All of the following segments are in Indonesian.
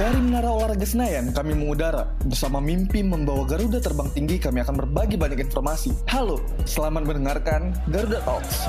Dari Menara Olahraga Senayan, kami mengudara. Bersama mimpi membawa Garuda terbang tinggi, kami akan berbagi banyak informasi. Halo, selamat mendengarkan Garuda Talks.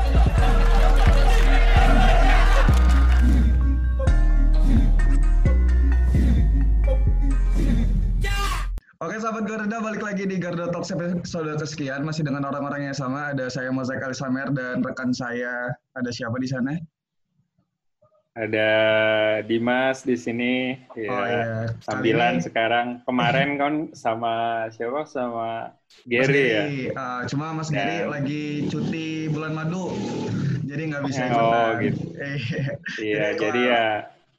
Oke sahabat Garuda, balik lagi di Garuda Talks episode kesekian. Masih dengan orang-orang yang sama. Ada saya Mozaik Alisamer dan rekan saya. Ada siapa di sana? Ada Dimas di sini, ya. Oh iya. Sambilan sekarang. Kemarin kan sama siapa? Sama Gary ya. Cuma Mas Gary lagi cuti bulan madu, jadi nggak bisa ikutan. Oh gitu. Iya, jadi ya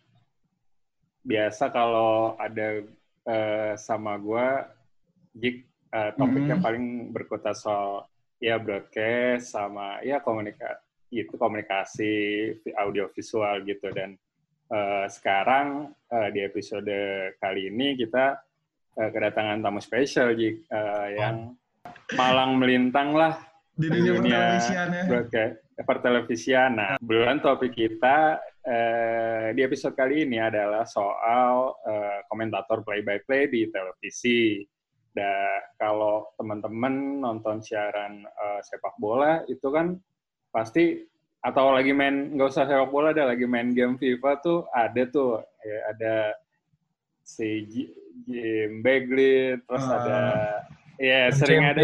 biasa kalau ada sama gua, Jik, topiknya paling berkutat soal ya broadcast sama ya komunikasi audio visual gitu. Dan sekarang di episode kali ini kita kedatangan tamu spesial, Jik, yang malang melintang lah di dunia pertelevisian. Nah, bulan topik kita di episode kali ini adalah soal komentator play-by-play di televisi. Dan kalau teman-teman nonton siaran sepak bola itu kan pasti, atau lagi main, nggak usah sepak bola, ada lagi main game FIFA tuh, ada tuh ya, ada si Jim Begley, terus ada ya sering ada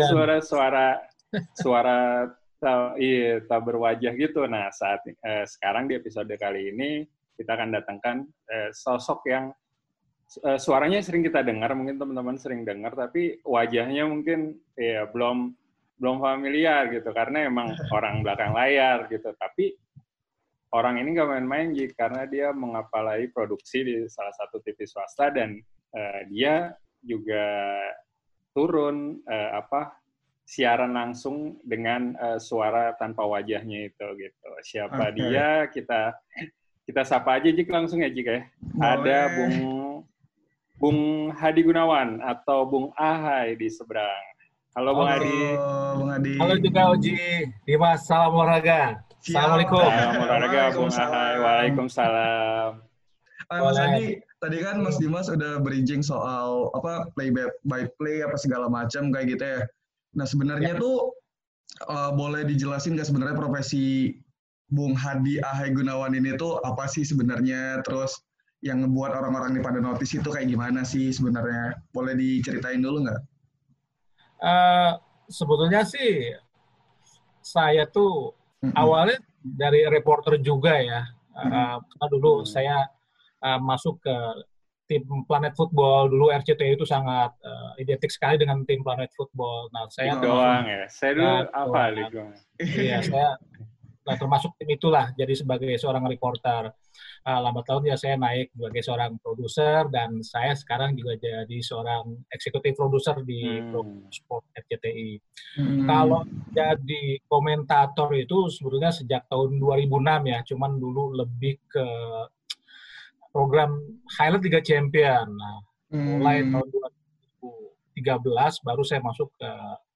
suara tak berwajah gitu. Nah, sekarang di episode kali ini kita akan datangkan sosok yang suaranya sering kita dengar, mungkin teman-teman sering dengar, tapi wajahnya mungkin ya belum familiar gitu, karena emang orang belakang layar gitu. Tapi orang ini nggak main-main, karena dia mengepalai produksi di salah satu TV swasta, dan dia juga turun siaran langsung dengan suara tanpa wajahnya itu gitu. Siapa dia? Kita sapa aja, Jik, langsung ya, Jik ya. Ada Bung Hadi Gunawan atau Bung Ahai di seberang. Halo Bung Hadi. Bung Hadi. Halo juga Oji. Dimas, salam olahraga. Assalamualaikum. Salam olahraga Bung Ahai. Waalaikumsalam. Mas Hadi, tadi kan Mas Dimas udah bridging soal play by play apa segala macam kayak gitu ya. Nah sebenarnya tuh boleh dijelasin nggak sebenarnya profesi Bung Hadi Ahai Gunawan ini tuh apa sih sebenarnya? Terus yang ngebuat orang-orang pada notice itu kayak gimana sih sebenarnya? Boleh diceritain dulu nggak? Sebetulnya sih saya tuh awalnya dari reporter juga ya. Karena dulu saya masuk ke tim Planet Football, dulu RCTI itu sangat identik sekali dengan tim Planet Football. Nah, saya doang ya. Saya dulu apa doang. Iya, saya termasuk tim itulah, jadi sebagai seorang reporter. Lambat laun ya saya naik sebagai seorang produser, dan saya sekarang juga jadi seorang eksekutif produser di Sport RCTI. Kalau jadi komentator itu sebetulnya sejak tahun 2006 ya, cuman dulu lebih ke program Highlight Liga Champion. Nah, mulai tahun 2013 baru saya masuk ke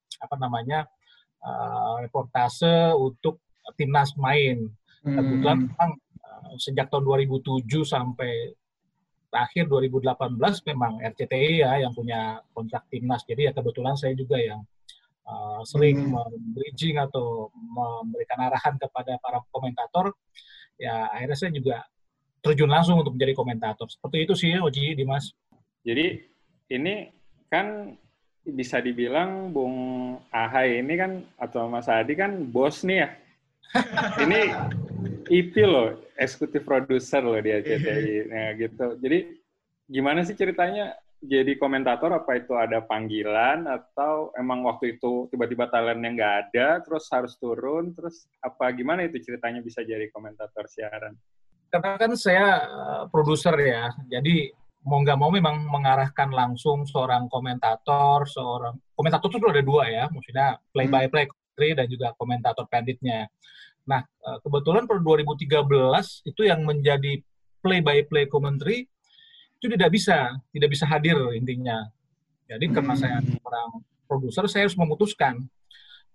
reportase untuk timnas main. Kebetulan memang sejak tahun 2007 sampai akhir 2018 memang RCTI ya yang punya kontrak timnas. Jadi ya kebetulan saya juga yang sering bridging atau memberikan arahan kepada para komentator. Ya akhirnya saya juga terjun langsung untuk menjadi komentator. Seperti itu sih Oji, Dimas. Jadi ini kan bisa dibilang Bung Ahai ini kan, atau Mas Hadi kan bos nih ya. Ini IP loh, eksekutif produser loh di RCTI. Nah, gitu. Jadi gimana sih ceritanya jadi komentator? Apa itu ada panggilan atau emang waktu itu tiba-tiba talentnya nggak ada, terus harus turun, terus apa gimana itu ceritanya bisa jadi komentator siaran? Karena kan saya produser ya, jadi mau nggak mau memang mengarahkan langsung seorang komentator itu ada dua ya, maksudnya play by play dan juga komentator penditnya. Nah, kebetulan pada 2013 itu yang menjadi play-by-play commentary itu tidak bisa hadir intinya. Jadi karena saya seorang produser, saya harus memutuskan,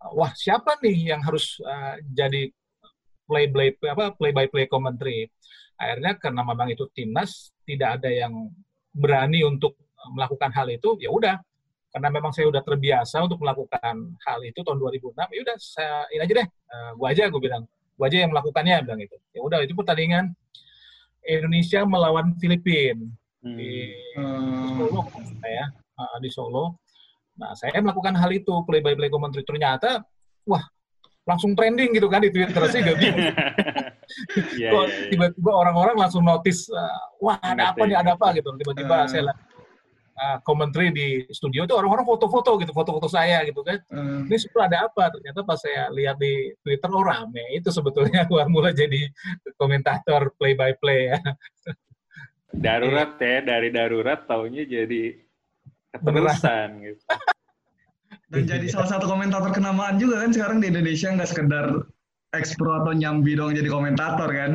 siapa nih yang harus jadi play-by-play commentary. Akhirnya karena memang itu timnas, tidak ada yang berani untuk melakukan hal itu, ya udah. Karena memang saya udah terbiasa untuk melakukan hal itu tahun 2006, ya udah saya ini aja deh, gue bilang, gue aja yang melakukannya, bilang itu. Ya udah, itu pertandingan Indonesia melawan Filipina di Solo, ya, di Solo. Nah, saya melakukan hal itu, play-by-play commentary. Ternyata, wah, langsung trending gitu kan di Twitter. Saya gak bingung. Tiba-tiba orang-orang langsung notice, wah ada apa nih, ada apa gitu. Tiba-tiba saya commentary di studio itu orang-orang foto-foto gitu, foto-foto saya gitu kan. Ini sebetulnya ada apa? Ternyata pas saya lihat di Twitter, oh rame. Itu sebetulnya gua mulai jadi komentator play-by-play ya. Darurat ya, dari darurat taunya jadi keterusan gitu. Dan jadi salah satu komentator kenamaan juga kan sekarang di Indonesia, nggak sekedar ekspro atau nyambi dong jadi komentator kan.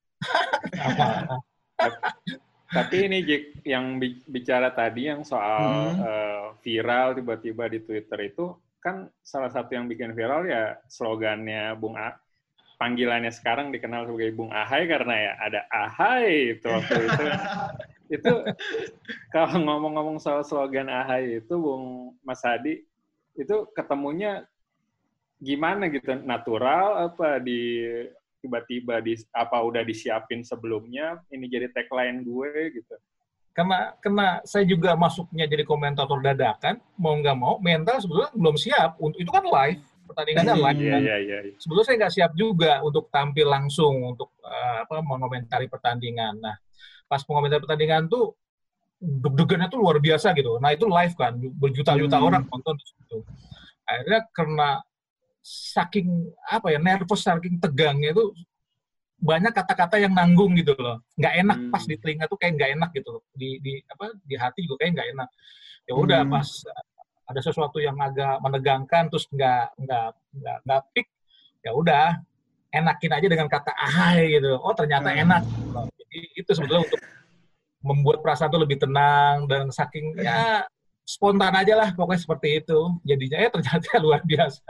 Tapi ini Jik, yang bicara tadi yang soal viral tiba-tiba di Twitter itu, kan salah satu yang bikin viral ya slogannya Bung panggilannya sekarang dikenal sebagai Bung Ahai karena ya ada Ahai itu waktu itu. Itu kalau ngomong-ngomong soal slogan Ahai itu Bung Mas Hadi, itu ketemunya gimana gitu? Natural apa tiba-tiba apa udah disiapin sebelumnya ini jadi tagline gue gitu? Karena saya juga masuknya jadi komentator dadakan, mau nggak mau mental sebetulnya belum siap untuk itu, kan live, pertandingannya live kan. Sebetulnya saya nggak siap juga untuk tampil langsung untuk mengomentari pertandingan. Nah, pas mengomentari pertandingan tuh deg-degannya tuh luar biasa gitu. Nah itu live kan, berjuta-juta orang nonton di situ. Akhirnya karena saking nervous, saking tegangnya itu banyak kata-kata yang nanggung gitu loh. Nggak enak pas di telinga tuh kayak nggak enak gitu loh. Di hati juga kayak nggak enak. Ya udah pas ada sesuatu yang agak menegangkan terus nggak pick, ya udah enakin aja dengan kata ahai gitu. Oh ternyata enak. Jadi itu sebetulnya untuk membuat perasaan tuh lebih tenang dan saking ya spontan aja lah pokoknya seperti itu. Jadinya ternyata luar biasa.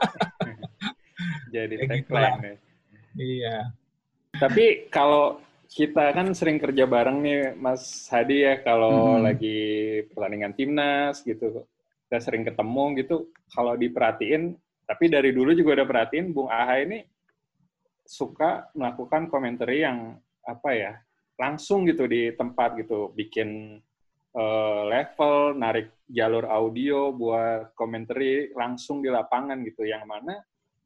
Jadi tagline ya. Iya. Tapi kalau kita kan sering kerja bareng nih Mas Hadi ya, kalau lagi pertandingan timnas gitu, kita sering ketemu gitu, kalau diperhatiin, tapi dari dulu juga udah perhatiin Bung Ahai ini suka melakukan komentari yang langsung gitu di tempat gitu, bikin level, narik jalur audio buat komentari langsung di lapangan gitu, yang mana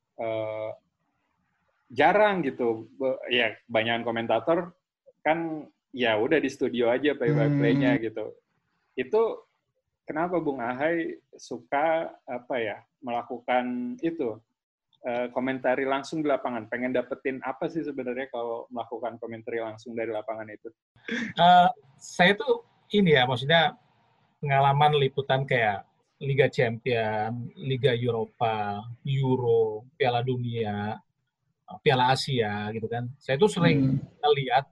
jarang gitu. Ya kebanyakan komentator kan ya udah di studio aja play-by-play-nya gitu. Itu kenapa Bung Ahai suka melakukan itu? Komentari langsung di lapangan, pengen dapetin apa sih sebenarnya kalau melakukan komentari langsung dari lapangan itu? Saya tuh maksudnya pengalaman liputan kayak Liga Champion, Liga Eropa, Euro, Piala Dunia, Piala Asia gitu kan. Saya tuh sering lihat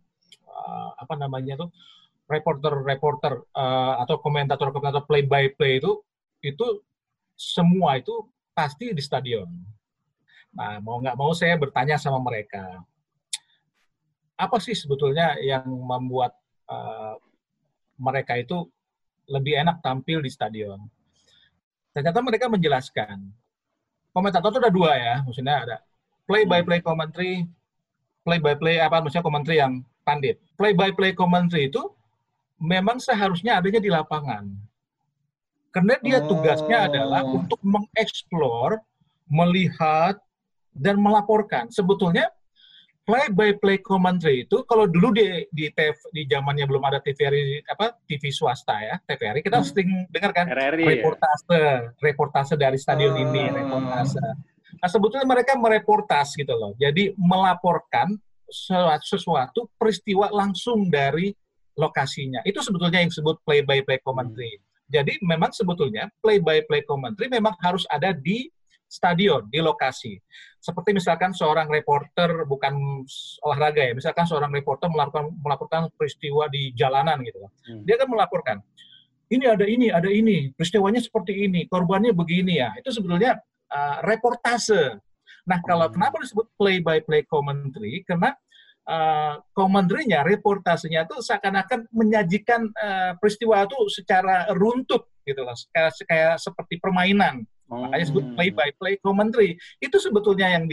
reporter atau komentator play by play itu semua itu pasti di stadion. Nah, mau nggak mau saya bertanya sama mereka, apa sih sebetulnya yang membuat mereka itu lebih enak tampil di stadion? Ternyata mereka menjelaskan, komentator itu ada dua ya, maksudnya ada play-by-play commentary, play-by-play maksudnya commentary yang pandit. Play-by-play commentary itu memang seharusnya adanya di lapangan. Karena dia tugasnya adalah untuk mengeksplor, melihat, dan melaporkan. Sebetulnya play-by-play commentary itu kalau dulu di zamannya belum ada TV swasta ya, TVRI, kita sering dengar kan reportase dari stadion ini, reportase. Nah, sebetulnya mereka mereportas gitu loh. Jadi melaporkan sesuatu peristiwa langsung dari lokasinya. Itu sebetulnya yang disebut play-by-play commentary. Jadi memang sebetulnya play-by-play commentary memang harus ada di stadion, di lokasi. Seperti misalkan seorang reporter, bukan olahraga ya, misalkan seorang reporter melaporkan peristiwa di jalanan gitu. Dia kan melaporkan, ini, peristiwanya seperti ini, korbannya begini ya. Itu sebetulnya reportase. Nah, kenapa disebut play-by-play commentary? Karena commentary-nya, reportasenya itu seakan-akan menyajikan peristiwa itu secara runtut gitu loh, kayak seperti permainan. Makanya disebut play-by-play commentary. Itu sebetulnya yang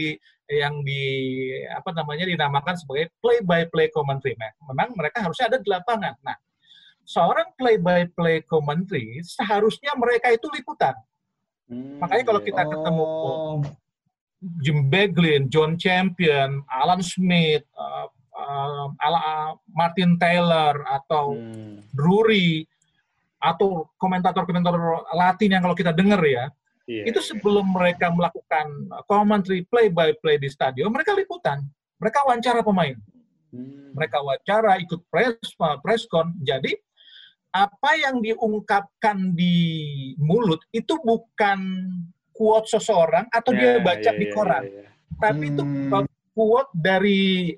dinamakan sebagai play-by-play commentary. Memang mereka harusnya ada di lapangan. Nah, seorang play-by-play commentary seharusnya mereka itu liputan. Makanya kalau kita ketemu Jim Beglin, John Champion, Alan Smith, Martin Taylor, atau Drury, atau komentator-komentator Latin yang kalau kita dengar ya, itu sebelum mereka melakukan commentary play-by-play di stadion, mereka liputan, mereka wawancara pemain, mereka wawancara, ikut press con. Jadi apa yang diungkapkan di mulut itu bukan quote seseorang atau dia baca di koran, tapi itu quote dari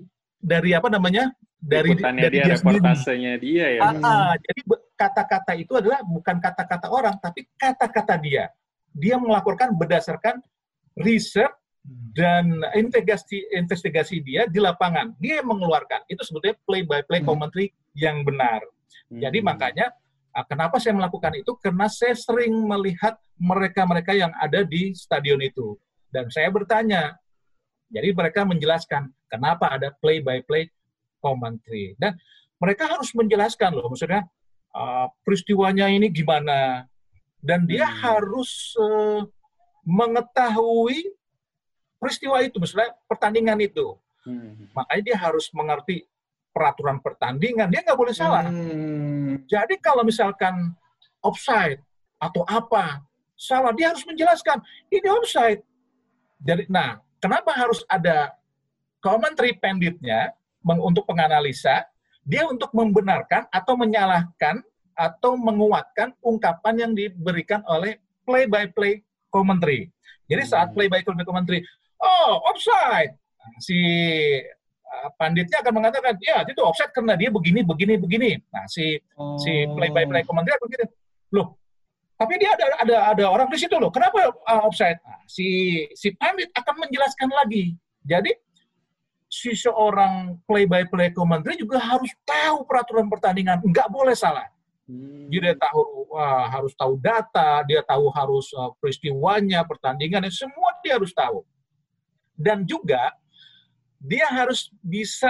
dia reportasenya dia ya. Jadi kata-kata itu adalah bukan kata-kata orang, tapi kata-kata dia. Dia melaporkan berdasarkan riset dan investigasi dia di lapangan. Dia yang mengeluarkan. Itu sebetulnya play-by-play commentary yang benar. Jadi makanya kenapa saya melakukan itu? Karena saya sering melihat mereka-mereka yang ada di stadion itu. Dan saya bertanya, jadi mereka menjelaskan kenapa ada play-by-play commentary. Dan mereka harus menjelaskan loh, maksudnya peristiwanya ini gimana. Dan dia harus mengetahui peristiwa itu, misalnya pertandingan itu. Makanya dia harus mengerti peraturan pertandingan, dia nggak boleh salah. Jadi kalau misalkan offside atau apa, salah, dia harus menjelaskan, ini offside. Jadi, nah, kenapa harus ada commentary panditnya untuk penganalisa, dia untuk membenarkan atau menyalahkan atau menguatkan ungkapan yang diberikan oleh play-by-play commentary. Jadi saat play-by-play commentary, offside, si panditnya akan mengatakan, ya itu offside karena dia begini. Nah, si play-by-play commentary akan begini, loh, tapi dia ada orang di situ loh, kenapa offside? Nah, si pandit akan menjelaskan lagi. Jadi si seorang play-by-play commentary juga harus tahu peraturan pertandingan, nggak boleh salah. Dia harus tahu data, dia tahu harus peristiwanya, pertandingannya, semua dia harus tahu. Dan juga dia harus bisa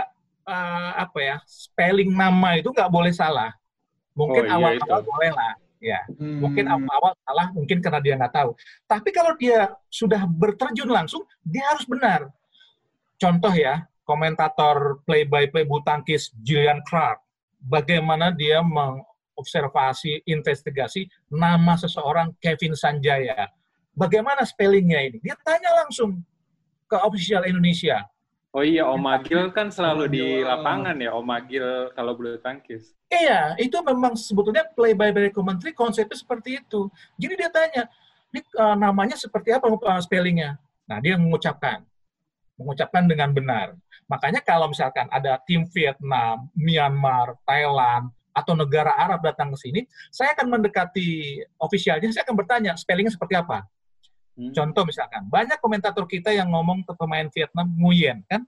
spelling nama itu nggak boleh salah. Mungkin awal-awal boleh lah, ya. Mungkin awal-awal salah, mungkin karena dia nggak tahu. Tapi kalau dia sudah berterjun langsung, dia harus benar. Contoh ya, komentator play-by-play bulu tangkis Julian Clark, bagaimana dia observasi, investigasi nama seseorang Kevin Sanjaya. Bagaimana spellingnya ini? Dia tanya langsung ke official Indonesia. Oh iya, Om Agil kan selalu di lapangan ya, Om Agil kalau bulu tangkis. Iya, itu memang sebetulnya play-by-play commentary konsepnya seperti itu. Jadi dia tanya, ini namanya seperti apa spellingnya? Nah, dia mengucapkan dengan benar. Makanya kalau misalkan ada tim Vietnam, Myanmar, Thailand, atau negara Arab datang ke sini, saya akan mendekati ofisialnya, saya akan bertanya, spellingnya seperti apa? Contoh misalkan, banyak komentator kita yang ngomong ke pemain Vietnam, Nguyen kan?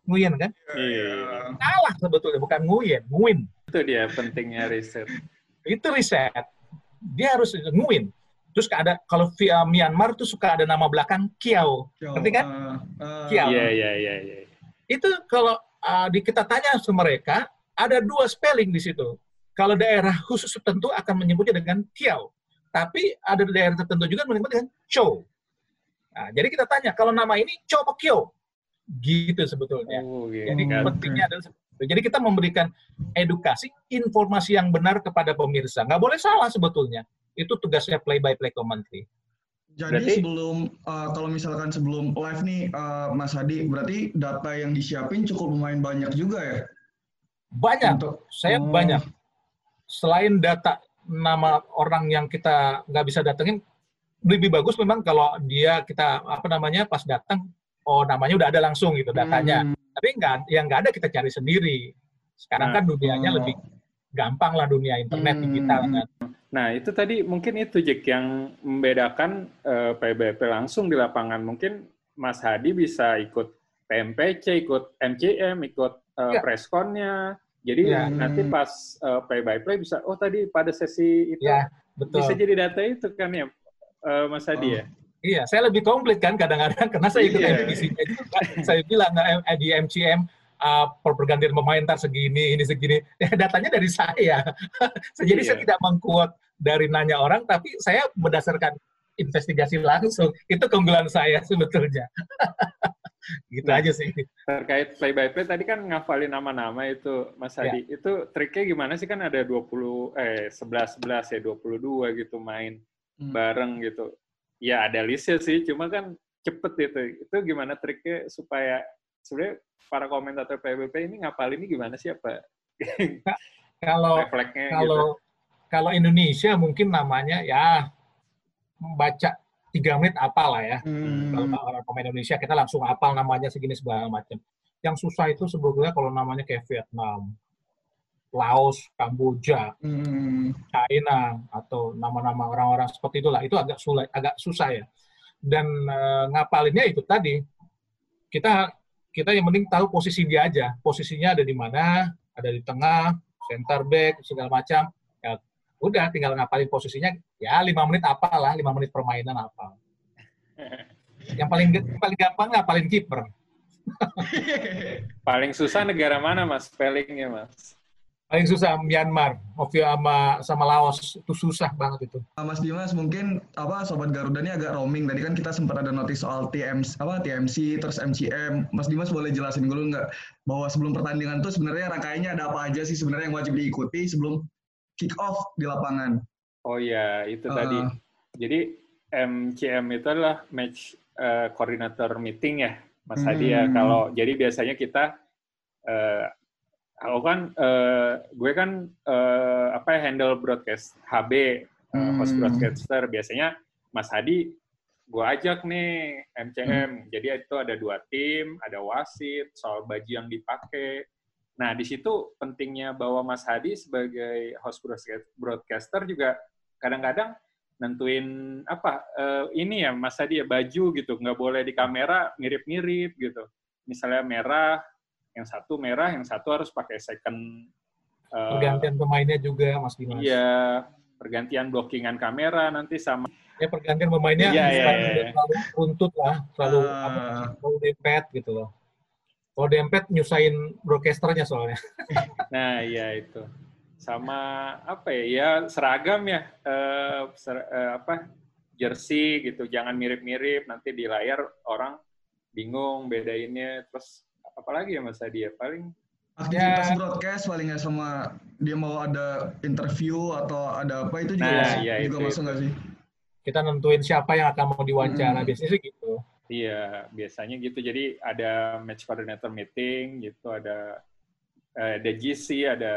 Iya. Salah sebetulnya, bukan Nguyen. Itu dia pentingnya riset. Itu riset. Dia harus Nguyen. Terus kalau Myanmar itu suka ada nama belakang Kiao. Ngerti kan? Kiao. Iya. Itu kalau kita tanya sama mereka, ada 2 spelling di situ. Kalau daerah khusus tertentu akan menyebutnya dengan Kiao. Tapi ada daerah tertentu juga menyebutnya dengan Chow. Nah, jadi kita tanya, kalau nama ini Chow atau Kiao? Gitu sebetulnya. Jadi pentingnya adalah jadi kita memberikan edukasi, informasi yang benar kepada pemirsa. Nggak boleh salah sebetulnya. Itu tugasnya play-by-play commentary. Jadi kalau misalkan sebelum live nih, Mas Hadi, berarti data yang disiapin cukup lumayan banyak juga ya? Banyak. Banyak. Selain data nama orang yang kita nggak bisa datengin, lebih bagus memang kalau kita pas datang, namanya udah ada langsung gitu datanya. Tapi yang nggak ada kita cari sendiri. Sekarang kan dunianya lebih gampang lah, dunia internet digital kan. Nah itu tadi mungkin itu Jack yang membedakan PBP langsung di lapangan. Mungkin Mas Hadi bisa ikut PMPC, ikut MCM, ikut Ya. pressconnya. Jadi nanti pas play by play bisa, oh tadi pada sesi itu Ya, betul. bisa jadi data itu kan ya, Mas Adi ya? Iya, saya lebih komplit kan kadang-kadang karena saya ikut MVPC-nya juga. Saya bilang di MCM pergantian pemain ntar segini, ini segini. Datanya dari saya. Jadi saya tidak meng-quote dari nanya orang, tapi saya berdasarkan investigasi langsung. Itu keunggulan saya sebetulnya. Gitu aja sih. Terkait play by play tadi kan ngafalin nama-nama itu Mas Hadi. Ya. Itu triknya gimana sih, kan ada 11 ya 22 gitu main bareng gitu. Ya ada listnya sih, cuma kan cepet itu. Itu gimana triknya supaya sebenarnya para komentator play by play ini ngapalin ini gimana sih, apa? Kalau Indonesia mungkin namanya ya membaca 3 menit apal lah ya. Kalau orang pemain Indonesia kita langsung apal namanya segini segala macam. Yang susah itu sebetulnya kalau namanya kayak Vietnam, Laos, Kamboja, China, atau nama-nama orang-orang seperti itulah. Itu agak susah ya. Dan ngapalinnya itu tadi, kita yang penting tahu posisi dia aja. Posisinya ada di mana, ada di tengah, center back, segala macam. Ya, udah tinggal ngapalin posisinya, ya 5 menit apalah, 5 menit permainan apal. Yang paling gampang ngapalin kiper. Paling susah negara mana, Mas? Spellingnya, Mas? Paling susah Myanmar, sama Laos, itu susah banget itu. Mas Dimas, mungkin Sobat Garuda ini agak roaming. Tadi kan kita sempat ada notis soal TMC, terus MCM. Mas Dimas boleh jelasin dulu nggak bahwa sebelum pertandingan tuh sebenarnya rangkaiannya ada apa aja sih sebenarnya yang wajib diikuti sebelum kick off di lapangan? Oh ya, itu tadi. Jadi MCM itu adalah match coordinator meeting ya, Mas Hadi ya. Jadi biasanya kita gue kan handle broadcast HB, host broadcaster. Biasanya Mas Hadi gue ajak nih MCM. Jadi itu ada 2 tim, ada wasit, soal baju yang dipakai. Nah, di situ pentingnya bahwa Mas Hadi sebagai host broadcaster juga kadang-kadang nentuin ini ya Mas Hadi ya, baju gitu, nggak boleh di kamera mirip-mirip gitu. Misalnya merah, yang satu merah, yang satu harus pakai second. Pergantian pemainnya juga, Mas Dimas. Iya, pergantian blockingan kamera nanti sama. Ya pergantian pemainnya terlalu runtut lah, terlalu dempet gitu loh. Kalau dempet nyusahin broadcasternya soalnya. Nah, iya itu. Sama ya seragam ya, jersey gitu, jangan mirip-mirip, nanti di layar orang bingung bedainnya. Terus apalagi ya Mas Hadi ya, paling aktivitas broadcast paling ya, sama dia mau ada interview atau ada apa itu juga masuk nggak sih? Kita nentuin siapa yang akan mau diwawancara, biasanya sih gitu. Iya, biasanya gitu. Jadi ada match coordinator meeting gitu, ada GC, ada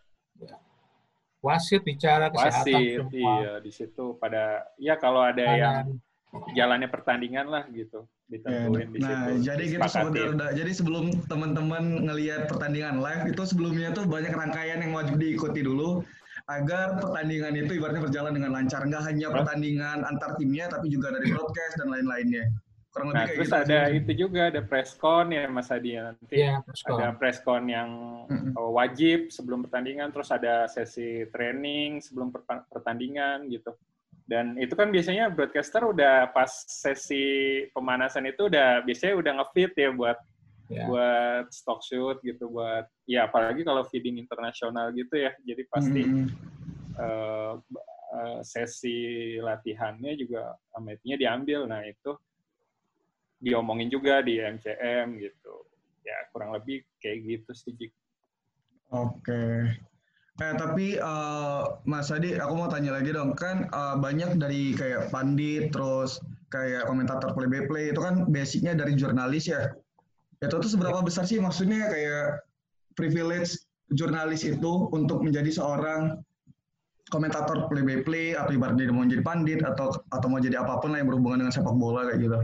wasit bicara kesehatan. Iya, di situ pada kalau ada yang jalannya pertandingan lah gitu, ditentuin di situ. Nah, jadi gitu Sobat Garuda. Jadi sebelum teman-teman ngelihat pertandingan live itu sebelumnya tuh banyak rangkaian yang wajib diikuti dulu agar pertandingan itu ibaratnya berjalan dengan lancar. Nggak hanya pertandingan antar timnya, tapi juga dari broadcast dan lain-lainnya. Nah, terus gitu ada itu juga, ada presscon ya Mas Hadi ya, nanti ada presscon yang wajib sebelum pertandingan, terus ada sesi training sebelum pertandingan gitu. Dan itu kan biasanya broadcaster udah pas sesi pemanasan itu biasanya udah nge-feed ya buat stock shoot gitu, buat apalagi kalau feeding internasional gitu ya, jadi pasti sesi latihannya juga itunya diambil. Nah itu diomongin juga di MCM gitu. Ya, kurang lebih kayak gitu sih. Oke. Tapi Mas Hadi, aku mau tanya lagi dong. Kan banyak dari kayak pandit, terus kayak komentator play by play, itu kan basicnya dari jurnalis ya. Itu tuh seberapa besar sih maksudnya kayak privilege jurnalis itu untuk menjadi seorang komentator play by play, atau ibaratnya mau jadi pandit, atau mau jadi apapun lah yang berhubungan dengan sepak bola kayak gitu.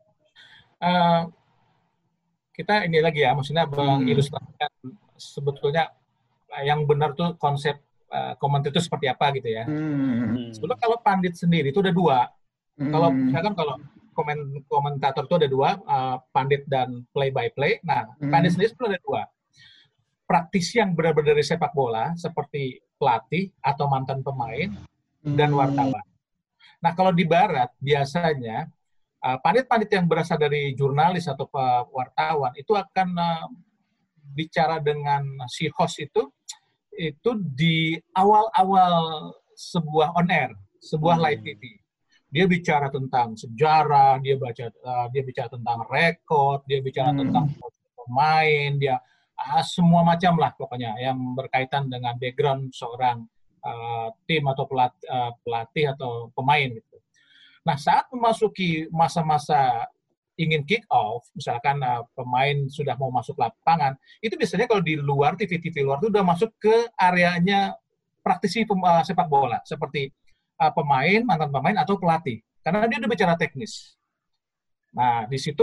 Kita ini lagi ya, maksudnya mengilustrasikan sebetulnya yang benar tuh konsep komentar itu seperti apa gitu ya. Sebetulnya kalau pandit sendiri itu ada 2. Kalau misalkan kalau komentator itu ada 2, pandit dan play by play. Nah, pandit sendiri itu ada 2. praktisi yang benar-benar dari sepak bola, seperti pelatih atau mantan pemain, dan wartawan. Nah, kalau di Barat, biasanya pandit-pandit yang berasal dari jurnalis atau wartawan itu akan bicara dengan si host itu di awal-awal sebuah on air, sebuah live TV. Dia bicara tentang sejarah, dia bicara tentang rekod, dia bicara tentang pemain, dia semua macam lah pokoknya yang berkaitan dengan background seorang tim atau pelatih atau pemain gitu. Nah, saat memasuki masa-masa ingin kick off, misalkan pemain sudah mau masuk lapangan, itu biasanya kalau di luar TV-TV luar itu udah masuk ke areanya praktisi sepak bola seperti pemain, mantan pemain atau pelatih, karena dia udah bicara teknis. Nah, di situ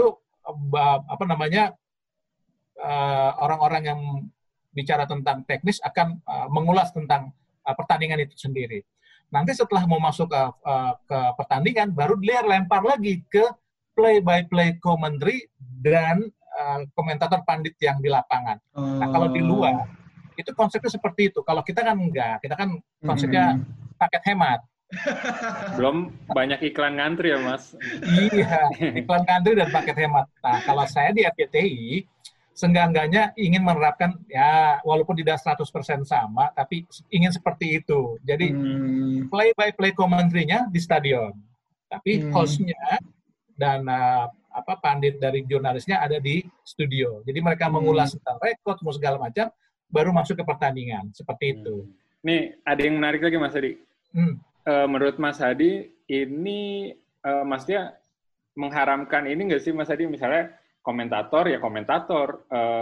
orang-orang yang bicara tentang teknis akan mengulas tentang pertandingan itu sendiri. Nanti setelah mau masuk ke pertandingan, baru dia lempar lagi ke play-by-play commentary dan komentator pandit yang di lapangan. Nah, kalau di luar, itu konsepnya seperti itu. Kalau kita kan enggak, kita kan konsepnya paket hemat. Belum banyak iklan ngantri ya, Mas? Iya, iklan ngantri dan paket hemat. Nah, kalau saya di RCTI, seenggak-enggaknya ingin menerapkan, ya walaupun tidak 100% sama, tapi ingin seperti itu. Jadi, play-by-play commentary-nya di stadion. Tapi host-nya dan pandit dari jurnalisnya ada di studio. Jadi mereka mengulas tentang rekod, segala macam, baru masuk ke pertandingan. Seperti itu. Nih, ada yang menarik lagi, Mas Hadi. Menurut Mas Hadi, ini maksudnya mengharamkan ini nggak sih, Mas Hadi? Misalnya komentator, ya komentator,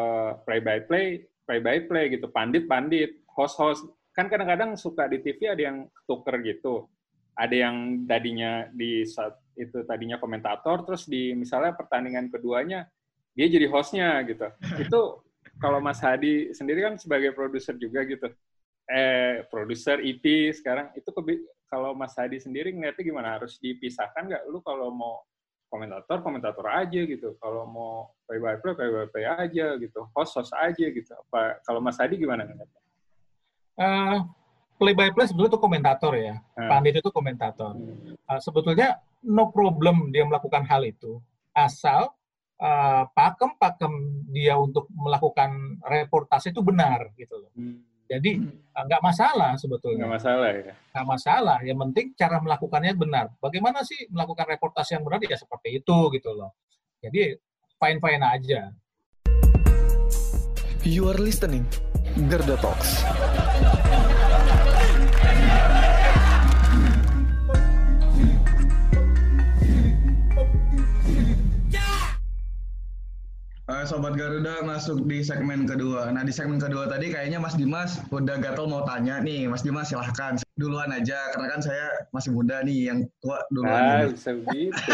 play-by-play gitu, pandit-pandit, host-host. Kan kadang-kadang suka di TV ada yang tuker gitu. Ada yang tadinya tadinya komentator, terus di misalnya pertandingan keduanya, dia jadi hostnya gitu. Itu kalau Mas Hadi sendiri kan sebagai produser juga gitu. Produser EP sekarang, itu kalau Mas Hadi sendiri ngeliatnya gimana? Harus dipisahkan nggak? Lu kalau mau komentator aja gitu. Kalau mau play-by-play aja gitu. Host aja gitu. Apa kalau Mas Hadi gimana ngeliatnya? Play-by-play sebetulnya itu komentator ya. Pandit itu komentator. Sebetulnya no problem dia melakukan hal itu. Asal pakem dia untuk melakukan reportase itu benar gitu loh. Jadi nggak masalah sebetulnya. Nggak masalah ya? Nggak masalah. Yang penting cara melakukannya benar. Bagaimana sih melakukan reportase yang benar? Ya seperti itu gitu loh. Jadi fine-fine aja. You are listening Gerda Talks. Sobat Garuda masuk di segmen kedua. Nah, di segmen kedua tadi kayaknya Mas Dimas udah gatel mau tanya nih. Mas Dimas silahkan. Duluan aja, karena kan saya masih muda nih, yang tua duluan. Bisa begitu.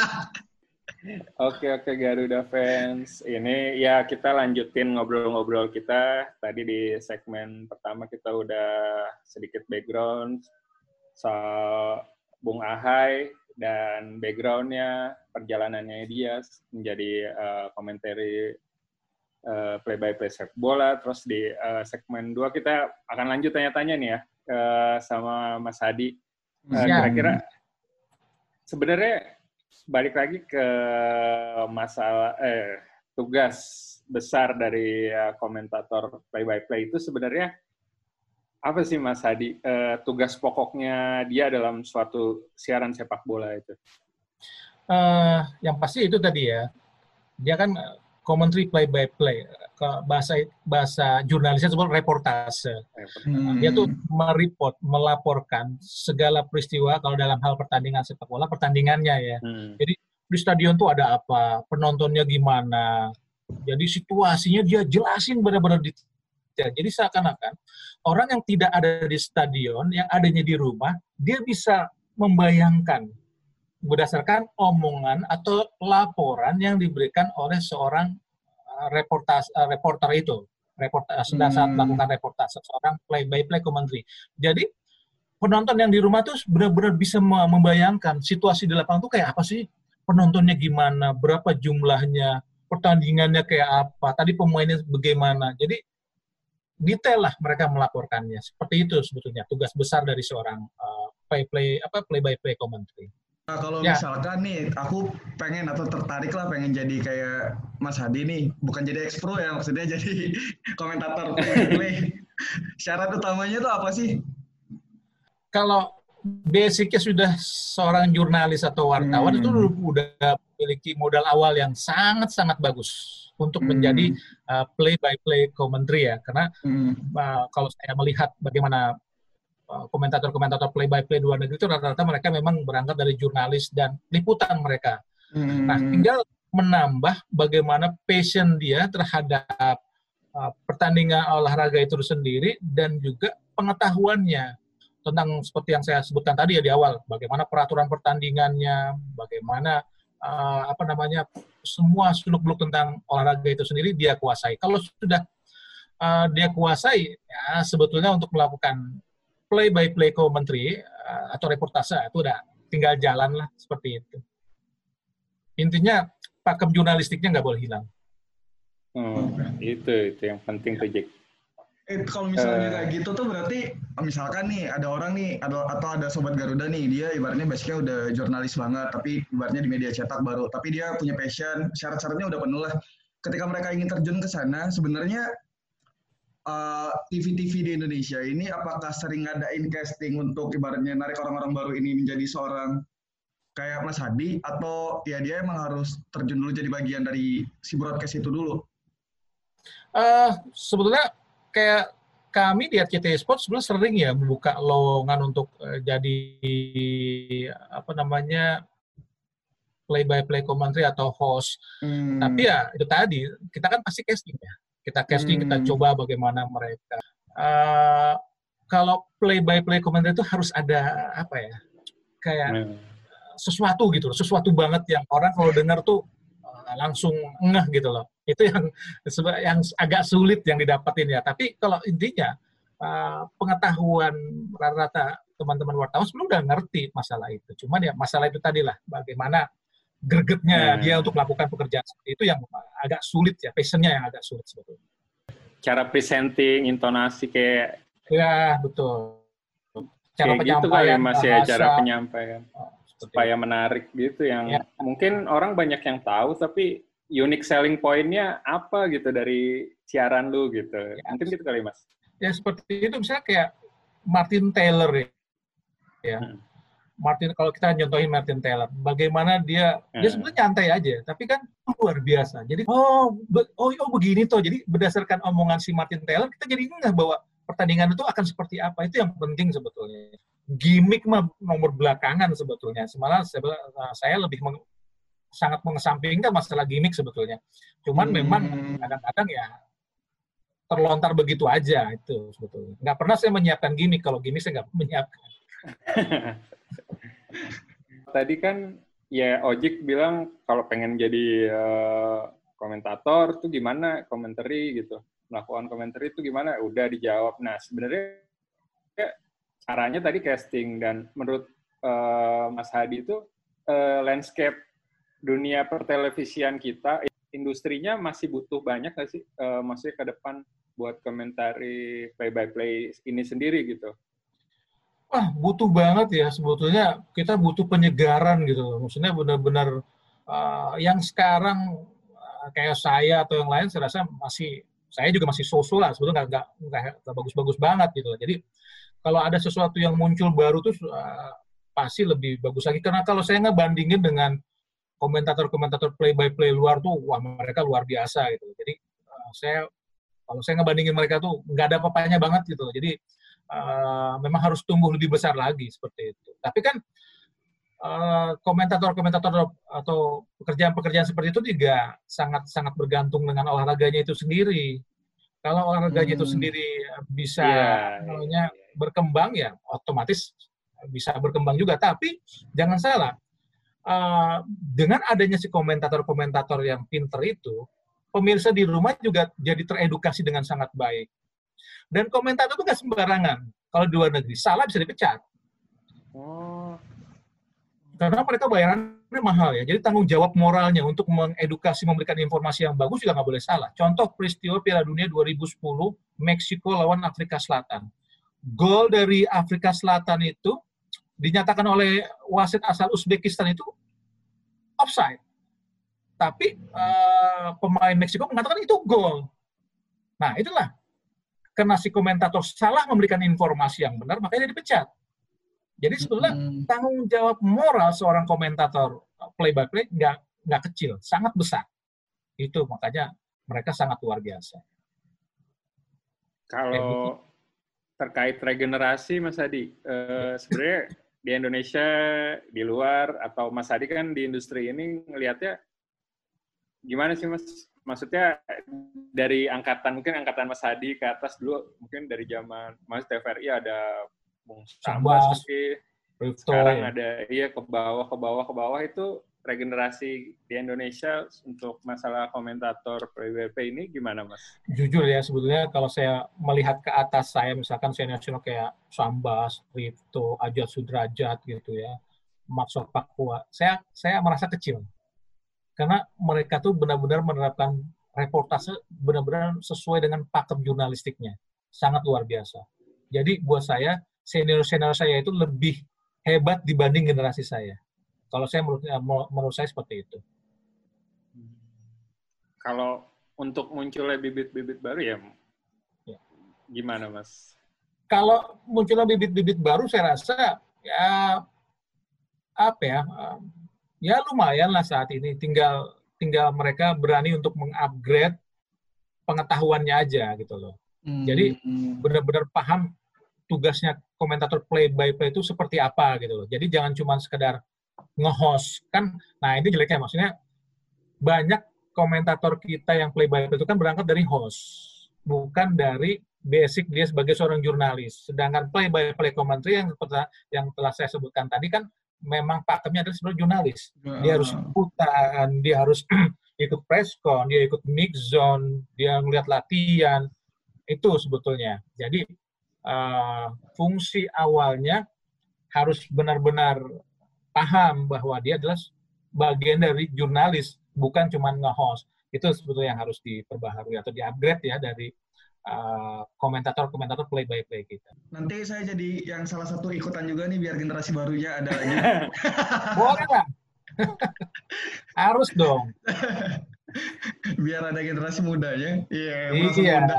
Oke, Garuda fans. Ini ya kita lanjutin ngobrol-ngobrol kita. Tadi di segmen pertama kita udah sedikit background soal Bung Ahai dan background-nya, perjalanannya dia menjadi komentari play-by-play sepak bola. Terus di segmen 2 kita akan lanjut tanya-tanya nih ya sama Mas Hadi. Kira-kira sebenarnya balik lagi ke masalah tugas besar dari komentator play-by-play itu sebenarnya apa sih Mas Hadi, tugas pokoknya dia dalam suatu siaran sepak bola itu? Yang pasti itu tadi ya, dia kan commentary play-by-play, bahasa jurnalisnya sebut reportase. Dia tuh melaporkan segala peristiwa kalau dalam hal pertandingan sepak bola, pertandingannya ya. Jadi di stadion tuh ada apa, penontonnya gimana, jadi situasinya dia jelasin benar-benar detail. Jadi seakan-akan orang yang tidak ada di stadion, yang adanya di rumah, dia bisa membayangkan berdasarkan omongan atau laporan yang diberikan oleh seorang reporter itu, saat melakukan reportase, seorang play-by-play commentary. Jadi penonton yang di rumah tuh benar-benar bisa membayangkan situasi di lapangan tuh kayak apa sih, penontonnya gimana, berapa jumlahnya, pertandingannya kayak apa, tadi pemainnya bagaimana. Jadi detail lah mereka melaporkannya. Seperti itu sebetulnya tugas besar dari seorang play-by-play commentary. Nah, kalau Ya. misalkan nih, aku pengen atau tertarik lah pengen jadi kayak Mas Hadi nih, bukan jadi ex-pro ya, maksudnya jadi komentator play. Syarat utamanya tuh apa sih? Kalau basicnya sudah seorang jurnalis atau wartawan itu udah memiliki modal awal yang sangat-sangat bagus untuk menjadi play-by-play commentary ya. Karena kalau saya melihat bagaimana komentator-komentator play-by-play luar negeri itu rata-rata mereka memang berangkat dari jurnalis dan liputan mereka. Nah, tinggal menambah bagaimana passion dia terhadap pertandingan olahraga itu sendiri dan juga pengetahuannya tentang seperti yang saya sebutkan tadi ya di awal, bagaimana peraturan pertandingannya, bagaimana semua seluk-beluk tentang olahraga itu sendiri dia kuasai. Kalau sudah dia kuasai, ya sebetulnya untuk melakukan play-by-play commentary atau reportase itu udah tinggal jalan lah seperti itu. Intinya pakem jurnalistiknya nggak boleh hilang. Itu yang penting tuh, Jack. Kalau misalnya kayak gitu tuh berarti misalkan nih ada orang nih atau ada sobat Garuda nih, dia ibaratnya basicnya udah jurnalis banget tapi ibaratnya di media cetak baru, tapi dia punya passion, syarat-syaratnya udah penuh lah. Ketika mereka ingin terjun ke sana, sebenarnya TV-TV di Indonesia ini apakah sering ngadain casting untuk ibaratnya narik orang-orang baru ini menjadi seorang kayak Mas Hadi, atau ya dia emang harus terjun dulu jadi bagian dari si broadcast itu dulu? Sebetulnya kayak kami di RCTI Sports sebenarnya sering ya membuka lowongan untuk jadi play-by-play commentary atau host. Tapi ya itu tadi, kita kan pasti casting ya. Kita casting, kita coba bagaimana mereka. Kalau play-by-play commentary itu harus ada kayak sesuatu gitu, sesuatu banget yang orang kalau dengar tuh langsung ngeh gitu loh. Itu yang agak sulit yang didapatin ya. Tapi kalau intinya pengetahuan rata-rata teman-teman wartawan sebelum udah ngerti masalah itu. Cuman ya masalah itu tadi lah, bagaimana gregetnya dia untuk melakukan pekerjaan seperti itu yang agak sulit ya, passionnya yang agak sulit sebetulnya. Cara presenting, intonasi kayak... Ya, betul. Cara kayak gitu kali Mas ya, cara penyampaian. Supaya itu menarik gitu yang mungkin orang banyak yang tahu, tapi unique selling point-nya apa gitu dari siaran lu gitu. Mungkin gitu kali Mas. Ya seperti itu, misalnya kayak Martin Taylor ya. Martin, kalau kita nyontohin Martin Taylor, bagaimana dia sebenarnya nyantai aja, tapi kan luar biasa. Jadi begini toh. Jadi berdasarkan omongan si Martin Taylor, kita jadi ngeh bahwa pertandingan itu akan seperti apa. Itu yang penting sebetulnya. Gimik mah nomor belakangan sebetulnya. Semalam saya lebih sangat mengesampingkan masalah gimik sebetulnya. Cuman memang kadang-kadang ya terlontar begitu aja itu sebetulnya. Nggak pernah saya menyiapkan gimik. Kalau gimik saya nggak menyiapkan. Tadi kan ya Ojik bilang kalau pengen jadi komentator tuh gimana, komentari gitu, melakukan komentari itu gimana, udah dijawab. Nah sebenarnya caranya tadi casting, dan menurut Mas Hadi itu landscape dunia pertelevisian kita, industrinya masih butuh banyak nggak sih, maksudnya ke depan buat komentari play-by-play ini sendiri gitu? Wah, butuh banget ya sebetulnya. Kita butuh penyegaran gitu. Maksudnya benar-benar yang sekarang kayak saya atau yang lain, saya rasa saya juga masih so-so lah. Sebetulnya nggak bagus-bagus banget gitu. Jadi kalau ada sesuatu yang muncul baru tuh pasti lebih bagus lagi. Karena kalau saya ngebandingin dengan komentator-komentator play-by-play luar tuh, wah mereka luar biasa gitu. Jadi kalau saya ngebandingin mereka tuh nggak ada apa-apanya banget gitu. Jadi memang harus tumbuh lebih besar lagi seperti itu. Tapi kan komentator-komentator atau pekerjaan-pekerjaan seperti itu juga sangat-sangat bergantung dengan olahraganya itu sendiri. Kalau olahraganya itu sendiri bisa berkembang, ya otomatis bisa berkembang juga. Tapi jangan salah, dengan adanya si komentator-komentator yang pinter itu, pemirsa di rumah juga jadi teredukasi dengan sangat baik. Dan komentator itu nggak sembarangan. Kalau di luar negeri, salah bisa dipecat. Karena mereka bayaran sebenarnya mahal ya. Jadi tanggung jawab moralnya untuk mengedukasi, memberikan informasi yang bagus juga nggak boleh salah. Contoh peristiwa Piala Dunia 2010, Meksiko lawan Afrika Selatan. Gol dari Afrika Selatan itu dinyatakan oleh wasit asal Uzbekistan itu offside. Tapi pemain Meksiko mengatakan itu gol. Nah, itulah. Karena si komentator salah memberikan informasi yang benar, makanya dia dipecat. Jadi sebetulnya tanggung jawab moral seorang komentator play-by-play nggak kecil, sangat besar. Itu makanya mereka sangat luar biasa. Kalau terkait regenerasi, Mas Hadi, sebenarnya di Indonesia, di luar, atau Mas Hadi kan di industri ini ngelihatnya gimana sih, Mas? Maksudnya dari mungkin angkatan Mas Hadi ke atas dulu, mungkin dari zaman Mas TVRI ada Bung Sambas, sekarang ada ke bawah itu regenerasi di Indonesia untuk masalah komentator PWP ini gimana, Mas? Jujur ya, sebetulnya kalau saya melihat ke atas saya, misalkan senior-senior kayak Sambas, Rifto, Ajat Sudrajat gitu ya, Maxwell Pakua, saya merasa kecil. Karena mereka tuh benar-benar menerapkan reportase benar-benar sesuai dengan pakem jurnalistiknya. Sangat luar biasa. Jadi buat saya, senior-senior saya itu lebih hebat dibanding generasi saya. Kalau saya menurut saya seperti itu. Kalau untuk munculnya bibit-bibit baru ya, gimana, Mas? Kalau munculnya bibit-bibit baru, saya rasa ya lumayan lah saat ini. Tinggal mereka berani untuk mengupgrade pengetahuannya aja gitu loh. Jadi benar-benar paham tugasnya komentator play-by-play itu seperti apa gitu loh. Jadi jangan cuma sekedar nge-host kan. Nah, ini jeleknya, maksudnya banyak komentator kita yang play-by-play itu kan berangkat dari host, bukan dari basic dia sebagai seorang jurnalis. Sedangkan play-by-play commentary yang telah saya sebutkan tadi kan memang pakemnya adalah sebagai jurnalis. Dia harus ikutan, dia harus ikut press con, dia ikut mix zone, dia melihat latihan. Itu sebetulnya. Jadi fungsi awalnya harus benar-benar paham bahwa dia adalah bagian dari jurnalis, bukan cuma nge-host. Itu sebetulnya yang harus diperbaharui atau di-upgrade ya dari komentator-komentator play-by-play kita. Nanti saya jadi yang salah satu ikutan juga nih biar generasi barunya ada lagi. Boleh lah. Harus dong. Biar ada generasi mudanya. Iya. Muda.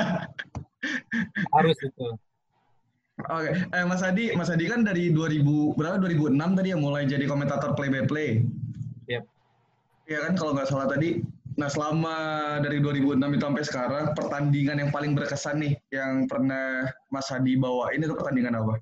Harus itu. Oke, Mas Hadi kan dari 2006 tadi ya mulai jadi komentator play-by-play. Yep. Iya kan kalau nggak salah tadi. Nah selama dari 2006 itu sampai sekarang, pertandingan yang paling berkesan nih yang pernah Mas Hadi bawain itu pertandingan apa?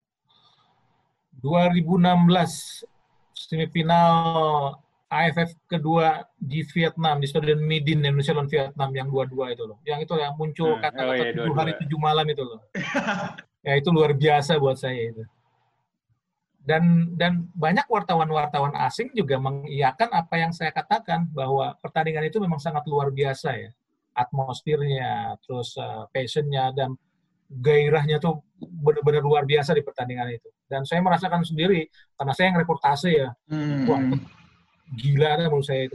2016 semifinal AFF kedua di Vietnam, di Stadion Midin Indonesia lawan Vietnam yang 2-2 itu loh. Yang itu yang muncul kata-kata 7 hari 7 malam itu loh. Ya itu luar biasa buat saya itu. Dan banyak wartawan-wartawan asing juga mengiyakan apa yang saya katakan, bahwa pertandingan itu memang sangat luar biasa ya. Atmosfernya, terus passionnya, dan gairahnya tuh benar-benar luar biasa di pertandingan itu. Dan saya merasakan sendiri, karena saya yang reportase ya. Wah, gila ada menurut saya itu.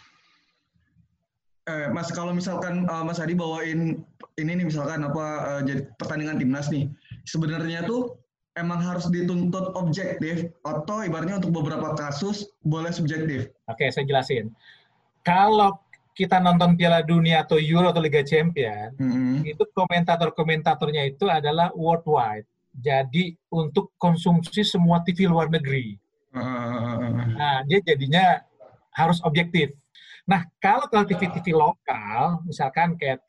Mas, kalau misalkan Mas Hadi bawain ini nih misalkan jadi pertandingan timnas nih, sebenarnya tuh emang harus dituntut objektif atau ibaratnya untuk beberapa kasus boleh subjektif? Oke, saya jelasin. Kalau kita nonton Piala Dunia atau Euro atau Liga Champion, itu komentator-komentatornya itu adalah worldwide. Jadi untuk konsumsi semua TV luar negeri. Nah, dia jadinya harus objektif. Nah, kalau TV-TV lokal, misalkan kayak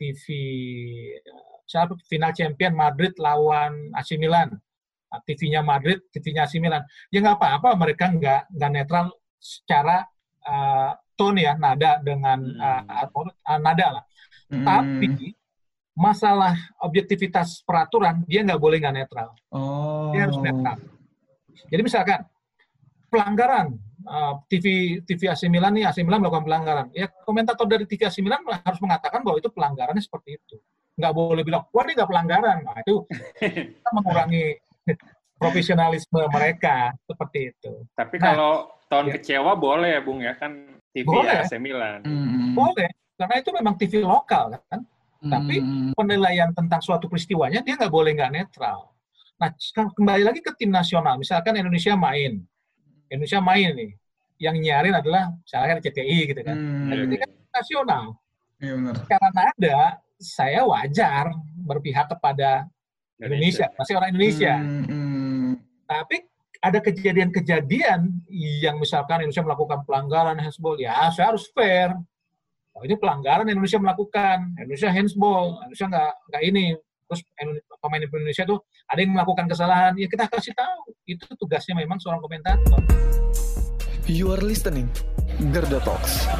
final Champion Madrid lawan AC Milan, TV-nya Madrid, TV-nya AC Milan, ya nggak apa-apa, mereka nggak netral secara tone ya, nada dengan nada lah. Tapi masalah objektivitas peraturan, dia nggak boleh nggak netral. Dia harus netral. Jadi misalkan pelanggaran TV AC Milan nih, AC Milan melakukan pelanggaran. Ya komentator dari TV AC Milan harus mengatakan bahwa itu pelanggarannya seperti itu. Nggak boleh bilang, wah ini nggak pelanggaran. Nah itu kita mengurangi profesionalisme mereka seperti itu. Tapi Nah, kalau tahun ya. kecewa boleh ya, Bung ya, kan TV Boleh. AC Milan. Boleh, karena itu memang TV lokal kan. Tapi penilaian tentang suatu peristiwanya dia nggak boleh nggak netral. Nah, kembali lagi ke tim nasional. Misalkan Indonesia main nih, yang nyiarin adalah misalkan RCTI gitu kan. Ini kan nasional. Iya benar. Karena saya wajar berpihak kepada Indonesia, masih orang Indonesia. Tapi ada kejadian-kejadian yang misalkan Indonesia melakukan pelanggaran handsball, ya saya harus fair. Oh, ini pelanggaran Indonesia melakukan, Indonesia handsball, Indonesia nggak ini. Terus pemain Indonesia tuh ada yang melakukan kesalahan, ya kita kasih tahu. Itu tugasnya memang seorang komentator. You are listening Gerda Talks.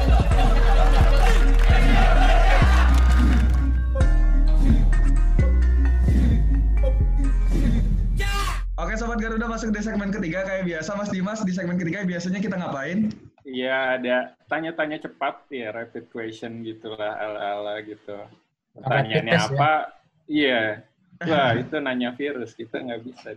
Oke Sobat Garuda, masuk di segmen ketiga kayak biasa. Mas Dimas, di segmen ketiga biasanya kita ngapain? Iya, ada tanya-tanya cepat ya, rapid question gitulah, ala-ala gitu. Pertanyaannya apa? Iya. Wah, itu nanya virus, kita nggak bisa.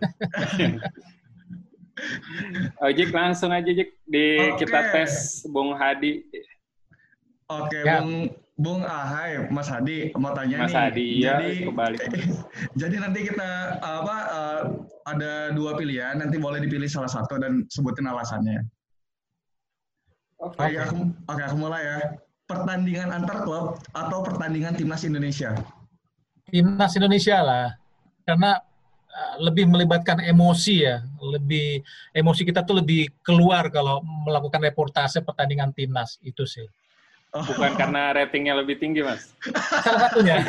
Jik, langsung aja Jik, kita tes Bung Hadi. Oke, ya. Bung Ahai, Mas Hadi mau tanya Mas nih. Hadi, jadi, ya, kebalik. Jadi nanti kita ada dua pilihan, nanti boleh dipilih salah satu dan sebutin alasannya. Oke, aku mulai ya. Pertandingan antar klub atau pertandingan timnas Indonesia? Timnas Indonesia lah, karena lebih melibatkan emosi ya, emosi kita tuh lebih keluar kalau melakukan reportase pertandingan timnas itu sih. Bukan karena ratingnya lebih tinggi, Mas? Salah satunya.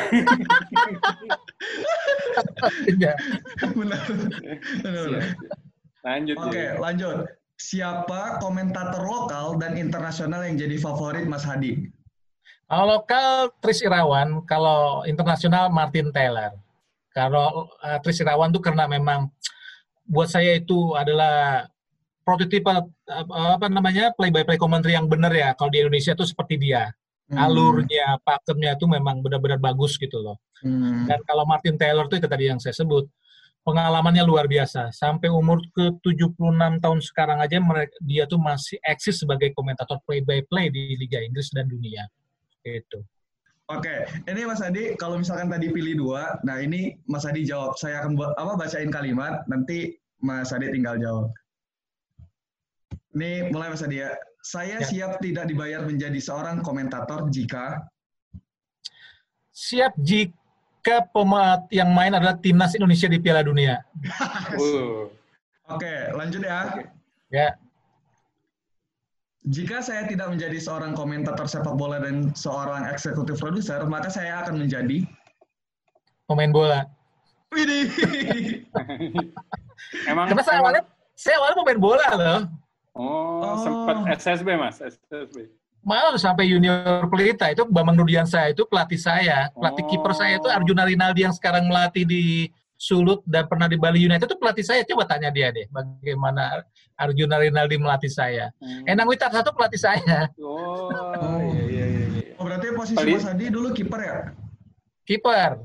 Benar. Lanjut. Oke, lanjut. Siapa komentator lokal dan internasional yang jadi favorit Mas Hadi? Kalau lokal Tris Irawan, kalau internasional Martin Tyler. Kalau Tris Irawan tuh karena memang buat saya itu adalah prototipe play-by-play commentary yang benar ya. Kalau di Indonesia tuh seperti dia. Alurnya, pakemnya itu memang benar-benar bagus gitu loh. Dan kalau Martin Tyler tuh itu tadi yang saya sebut. Pengalamannya luar biasa. Sampai umur ke-76 tahun sekarang aja dia tuh masih eksis sebagai komentator play-by-play di Liga Inggris dan dunia. Gitu. Oke, ini Mas Hadi kalau misalkan tadi pilih dua, nah ini Mas Hadi jawab. Saya akan bacain kalimat, nanti Mas Hadi tinggal jawab. Ini mulai Mas Hadi ya. Saya siap tidak dibayar menjadi seorang komentator jika... Siap jika yang main adalah timnas Indonesia di Piala Dunia. Oke, lanjut ya. Ya. Jika saya tidak menjadi seorang komentator sepak bola dan seorang eksekutif produser, maka saya akan menjadi pemain bola. Widih. Karena saya awalnya pemain bola loh. Sempat SSB Mas, SSB. Malah sampai junior Pelita itu Bambang Rudiansa itu pelatih saya, pelatih kiper saya itu Arjuna Rinaldi yang sekarang melatih di Sulut dan pernah di Bali United itu pelatih saya. Coba tanya dia deh, bagaimana Arjuna Rinaldi melatih saya. Enang Witarsa itu pelatih saya. Iya. Berarti posisi Mas Hadi dulu kiper ya? Kiper.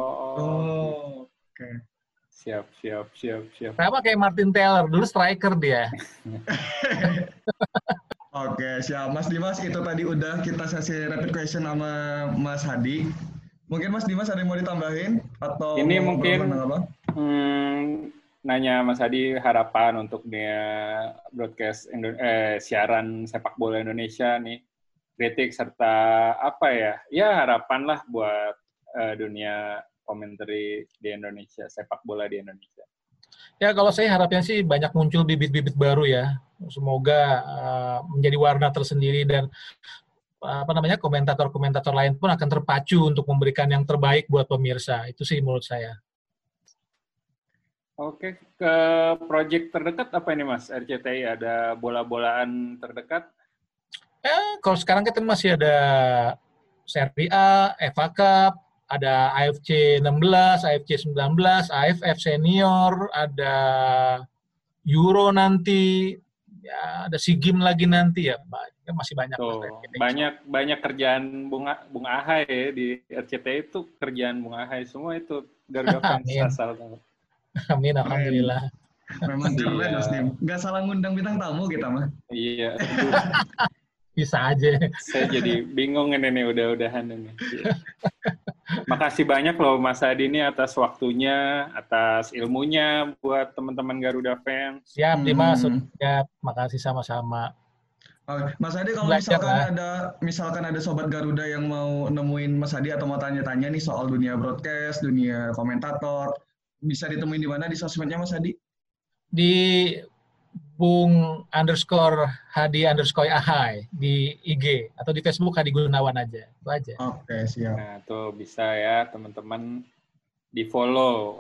Oke. Siap. Sama kayak Martin Tyler, dulu striker dia. Oke, siap. Mas Dimas, itu tadi udah kita sesi rapid question sama Mas Hadi. Mungkin Mas Dimas ada yang mau ditambahin? Atau ini mungkin nanya Mas Hadi harapan untuk dia broadcast siaran sepak bola Indonesia nih. Kritik serta apa ya? Ya harapan lah buat dunia komentari di Indonesia, sepak bola di Indonesia. Ya kalau saya harapnya sih banyak muncul bibit-bibit baru ya. Semoga menjadi warna tersendiri dan komentator-komentator lain pun akan terpacu untuk memberikan yang terbaik buat pemirsa. Itu sih menurut saya. Oke, ke proyek terdekat apa ini Mas? RCTI ada bola-bolaan terdekat? Kalau sekarang kita masih ada Serie A, FA Cup, ada AFC 16, AFC 19, AFF Senior, ada Euro nanti, ya ada SEA Games lagi nanti ya, masih banyak. Banyak kerjaan Bung Ahai ya, di RCTI itu kerjaan Bung Ahai semua itu Garuda fans asal. Amin, alhamdulillah. Memang keren Mas Dim. Nggak salah ngundang bintang tamu kita mah. Iya. Bisa aja. Saya jadi bingung ini nih udah-udahan ini. Makasih banyak loh Mas Hadi ini atas waktunya, atas ilmunya buat teman-teman Garuda fans. Siap, Dimas. Siap. Makasih sama-sama. Mas Hadi, kalau misalkan ada sobat Garuda yang mau nemuin Mas Hadi atau mau tanya-tanya nih soal dunia broadcast, dunia komentator, bisa ditemuin di mana di sosmednya Mas Hadi? Di Bung_Hadi_Ahai di IG atau di Facebook Hadi Gunawan aja. Itu aja. Oke, siap. Nah, tuh bisa ya teman-teman di-follow.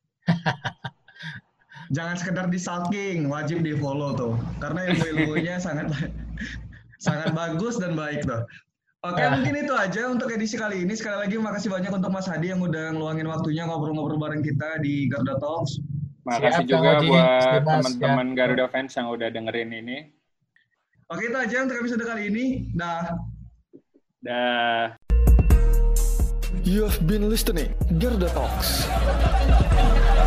Jangan sekedar di-stalking, wajib di-follow tuh. Karena ilmu-ilmunya sangat bagus dan baik tuh. Oke, mungkin itu aja untuk edisi kali ini. Sekali lagi makasih banyak untuk Mas Hadi yang udah ngeluangin waktunya ngobrol-ngobrol bareng kita di Garuda Talks. Makasih juga buat teman-teman Garuda fans yang udah dengerin ini. Oke, itu aja untuk episode kali ini. Dah. You have been listening Garuda Talks.